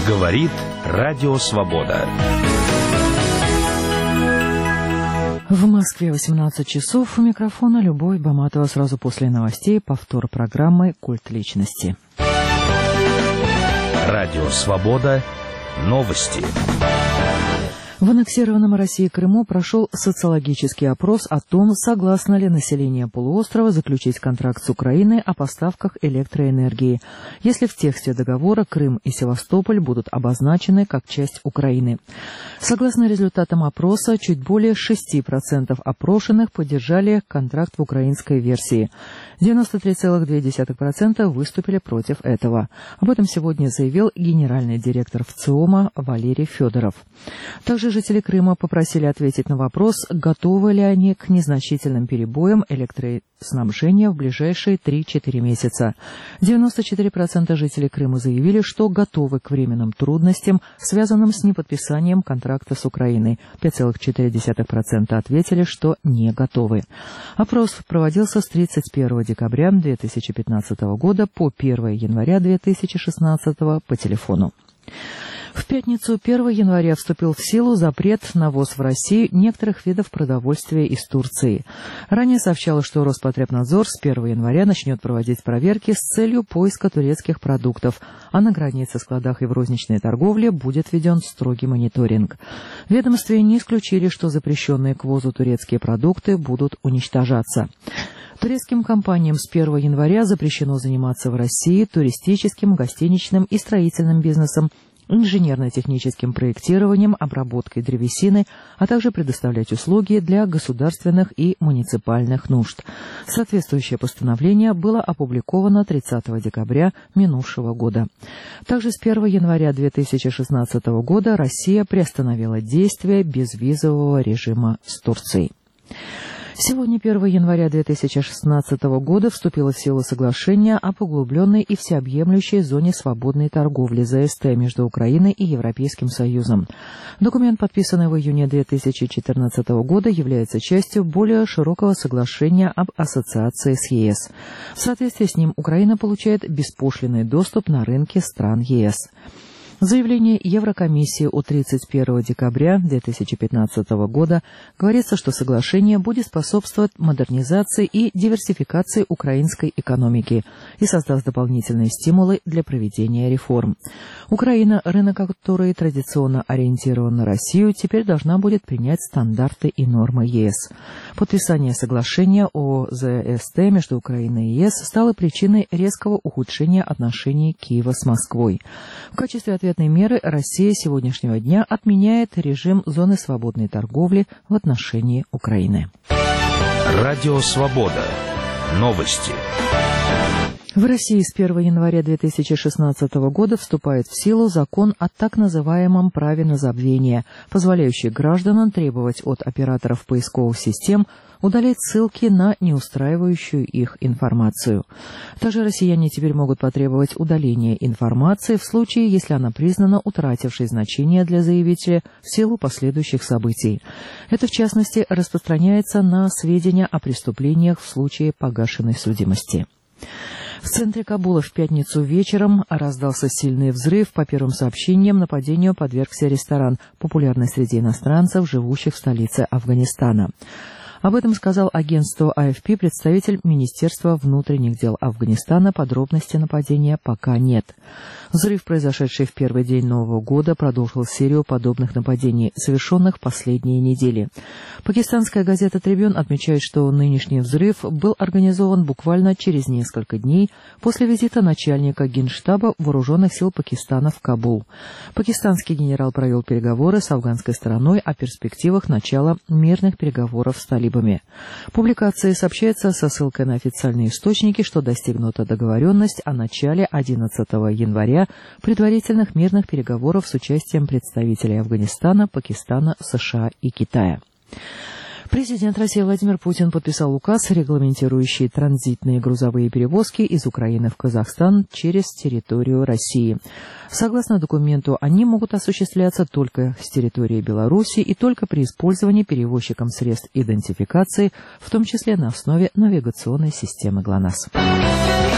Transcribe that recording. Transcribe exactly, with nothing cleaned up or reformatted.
Говорит Радио Свобода. В Москве восемнадцать часов. У микрофона Любовь Баматова. Сразу после новостей повтор программы «Культ личности». Радио Свобода. Новости. В аннексированном Россией Крыму прошел социологический опрос о том, согласно ли население полуострова заключить контракт с Украиной о поставках электроэнергии, если в тексте договора Крым и Севастополь будут обозначены как часть Украины. Согласно результатам опроса, чуть более шесть процентов опрошенных поддержали контракт в украинской версии. девяносто три целых две десятых процента выступили против этого. Об этом сегодня заявил генеральный директор ВЦИОМа Валерий Федоров. Также жители Крыма попросили ответить на вопрос, готовы ли они к незначительным перебоям электроснабжения в ближайшие три-четыре месяца. девяносто четыре процента жителей Крыма заявили, что готовы к временным трудностям, связанным с неподписанием контракта с Украиной. пять целых четыре десятых процента ответили, что не готовы. Опрос проводился с тридцать первого декабря две тысячи пятнадцатого года по первое января две тысячи шестнадцатого по телефону. В пятницу первого января вступил в силу запрет на ввоз в Россию некоторых видов продовольствия из Турции. Ранее сообщалось, что Роспотребнадзор с первого января начнет проводить проверки с целью поиска турецких продуктов, а на границе, складах и в розничной торговле будет введен строгий мониторинг. В ведомстве не исключили, что запрещенные к ввозу турецкие продукты будут уничтожаться. Турецким компаниям с первого января запрещено заниматься в России туристическим, гостиничным и строительным бизнесом, инженерно-техническим проектированием, обработкой древесины, а также предоставлять услуги для государственных и муниципальных нужд. Соответствующее постановление было опубликовано тридцатого декабря минувшего года. Также с первого января две тысячи шестнадцатого года Россия приостановила действие безвизового режима с Турцией. Сегодня, первого января две тысячи шестнадцатого года, вступило в силу соглашение о поглубленной и всеобъемлющей зоне свободной торговли ЗСТ между Украиной и Европейским Союзом. Документ, подписанный в июне две тысячи четырнадцатого года, является частью более широкого соглашения об ассоциации с ЕС. В соответствии с ним Украина получает беспошлинный доступ на рынки стран ЕС. В заявлении Еврокомиссии от тридцать первого декабря две тысячи пятнадцатого года говорится, что соглашение будет способствовать модернизации и диверсификации украинской экономики и создаст дополнительные стимулы для проведения реформ. Украина, рынок которой традиционно ориентирован на Россию, теперь должна будет принять стандарты и нормы ЕС. Подписание соглашения о ЗСТ между Украиной и ЕС стало причиной резкого ухудшения отношений Киева с Москвой. В качестве ответной меры Россия с сегодняшнего дня отменяет режим зоны свободной торговли в отношении Украины. Радио Свобода. Новости. В России с первого января две тысячи шестнадцатого года вступает в силу закон о так называемом праве на забвение, позволяющий гражданам требовать от операторов поисковых систем удалить ссылки на неустраивающую их информацию. Также россияне теперь могут потребовать удаления информации в случае, если она признана утратившей значение для заявителя в силу последующих событий. Это, в частности, распространяется на сведения о преступлениях в случае погашенной судимости. В центре Кабула в пятницу вечером раздался сильный взрыв. По первым сообщениям, нападению подвергся ресторан, популярный среди иностранцев, живущих в столице Афганистана. Об этом сказал агентству А Эф Пи представитель Министерства внутренних дел Афганистана. Подробностей нападения пока нет. Взрыв, произошедший в первый день Нового года, продолжил серию подобных нападений, совершенных последние недели. Пакистанская газета «Трибюн» отмечает, что нынешний взрыв был организован буквально через несколько дней после визита начальника Генштаба Вооруженных сил Пакистана в Кабул. Пакистанский генерал провел переговоры с афганской стороной о перспективах начала мирных переговоров с талибами. В публикации сообщается со ссылкой на официальные источники, что достигнута договоренность о начале одиннадцатого января предварительных мирных переговоров с участием представителей Афганистана, Пакистана, США и Китая. Президент России Владимир Путин подписал указ, регламентирующий транзитные грузовые перевозки из Украины в Казахстан через территорию России. Согласно документу, они могут осуществляться только с территории Беларуси и только при использовании перевозчиком средств идентификации, в том числе на основе навигационной системы ГЛОНАСС.